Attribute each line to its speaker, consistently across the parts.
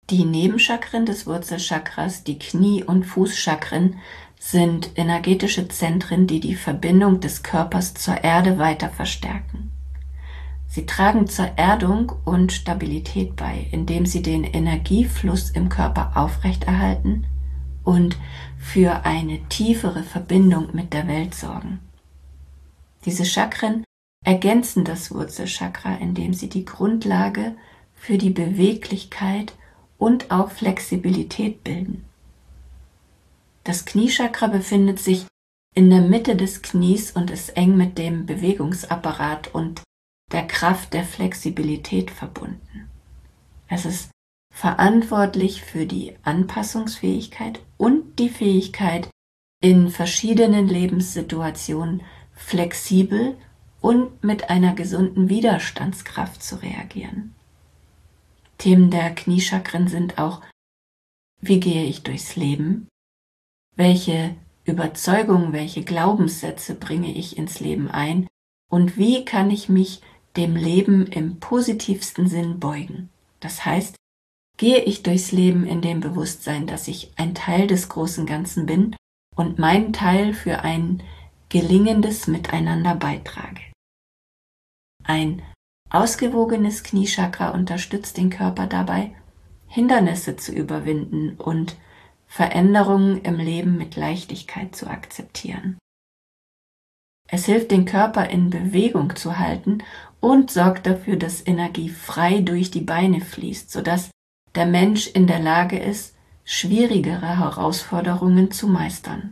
Speaker 1: Die Nebenchakren des Wurzelchakras, die Knie- und Fußchakren, sind energetische Zentren, die die Verbindung des Körpers zur Erde weiter verstärken. Sie tragen zur Erdung und Stabilität bei, indem sie den Energiefluss im Körper aufrechterhalten und für eine tiefere Verbindung mit der Welt sorgen. Diese Chakren ergänzen das Wurzelchakra, indem sie die Grundlage für die Beweglichkeit und auch Flexibilität bilden. Das Kniechakra befindet sich in der Mitte des Knies und ist eng mit dem Bewegungsapparat und der Kraft der Flexibilität verbunden. Es ist verantwortlich für die Anpassungsfähigkeit und die Fähigkeit, in verschiedenen Lebenssituationen flexibel und mit einer gesunden Widerstandskraft zu reagieren. Themen der Kniechakren sind auch: Wie gehe ich durchs Leben? Welche Überzeugungen, welche Glaubenssätze bringe ich ins Leben ein? Und wie kann ich mich dem Leben im positivsten Sinn beugen? Das heißt, gehe ich durchs Leben in dem Bewusstsein, dass ich ein Teil des großen Ganzen bin und meinen Teil für ein gelingendes Miteinander beitrage. Ein ausgewogenes Kniechakra unterstützt den Körper dabei, Hindernisse zu überwinden und Veränderungen im Leben mit Leichtigkeit zu akzeptieren. Es hilft, den Körper in Bewegung zu halten und sorgt dafür, dass Energie frei durch die Beine fließt, sodass der Mensch in der Lage ist, schwierigere Herausforderungen zu meistern.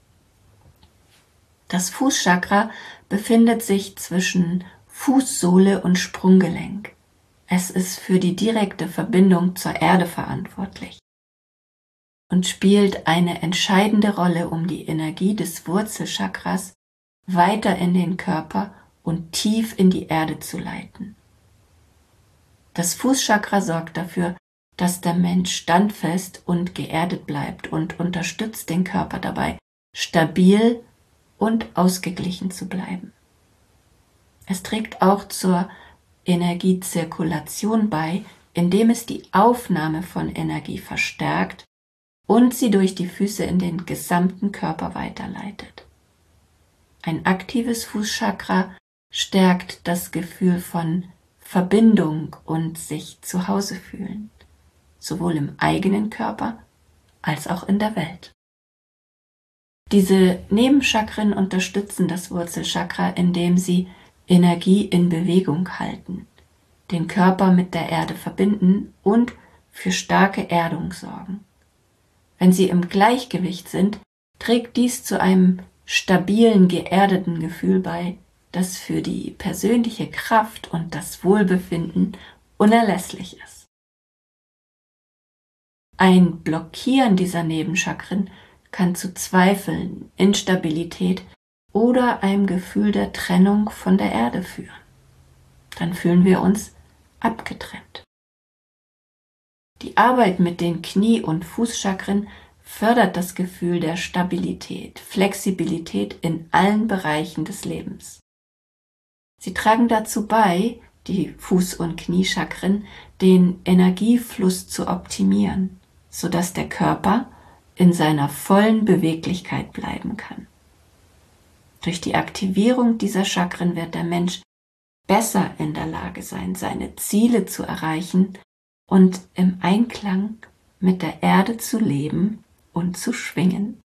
Speaker 1: Das Fußchakra befindet sich zwischen Fußsohle und Sprunggelenk. Es ist für die direkte Verbindung zur Erde verantwortlich und spielt eine entscheidende Rolle, um die Energie des Wurzelchakras weiter in den Körper und tief in die Erde zu leiten. Das Fußchakra sorgt dafür, dass der Mensch standfest und geerdet bleibt und unterstützt den Körper dabei, stabil und ausgeglichen zu bleiben. Es trägt auch zur Energiezirkulation bei, indem es die Aufnahme von Energie verstärkt und sie durch die Füße in den gesamten Körper weiterleitet. Ein aktives Fußchakra stärkt das Gefühl von Verbindung und sich zu Hause fühlen, sowohl im eigenen Körper als auch in der Welt. Diese Nebenchakren unterstützen das Wurzelchakra, indem sie Energie in Bewegung halten, den Körper mit der Erde verbinden und für starke Erdung sorgen. Wenn sie im Gleichgewicht sind, trägt dies zu einem stabilen, geerdeten Gefühl bei, das für die persönliche Kraft und das Wohlbefinden unerlässlich ist. Ein Blockieren dieser Nebenchakren kann zu Zweifeln, Instabilität oder einem Gefühl der Trennung von der Erde führen. Dann fühlen wir uns abgetrennt. Die Arbeit mit den Knie- und Fußchakren fördert das Gefühl der Stabilität, Flexibilität in allen Bereichen des Lebens. Sie tragen dazu bei, die Fuß- und Kniechakren, den Energiefluss zu optimieren, sodass der Körper in seiner vollen Beweglichkeit bleiben kann. Durch die Aktivierung dieser Chakren wird der Mensch besser in der Lage sein, seine Ziele zu erreichen und im Einklang mit der Erde zu leben und zu schwingen.